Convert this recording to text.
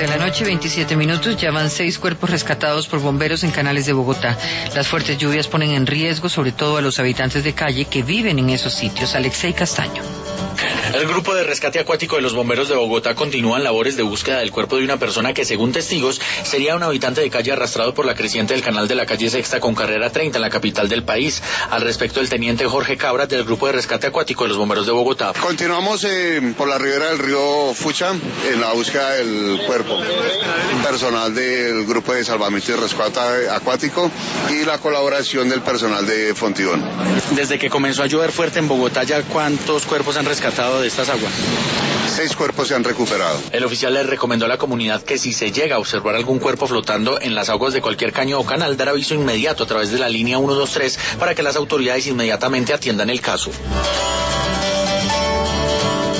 de la noche, 27 minutos. Ya van 6 cuerpos rescatados por bomberos en canales de Bogotá. Las fuertes lluvias ponen en riesgo sobre todo a los habitantes de calle que viven en esos sitios. Alexei Castaño. El grupo de rescate acuático de los bomberos de Bogotá continúan labores de búsqueda del cuerpo de una persona que, según testigos, sería un habitante de calle arrastrado por la creciente del canal de la calle Sexta con carrera 30 en la capital del país. Al respecto, el teniente Jorge Cabras del grupo de rescate acuático de los bomberos de Bogotá. Continuamos por la ribera del río Fucha en la búsqueda del cuerpo. Personal del grupo de salvamento y rescate acuático y la colaboración del personal de Fontibón. Desde que comenzó a llover fuerte en Bogotá, ¿ya cuántos cuerpos han rescatado de estas aguas? 6 cuerpos se han recuperado. El oficial le recomendó a la comunidad que si se llega a observar algún cuerpo flotando en las aguas de cualquier caño o canal, dar aviso inmediato a través de la línea 123 para que las autoridades inmediatamente atiendan el caso.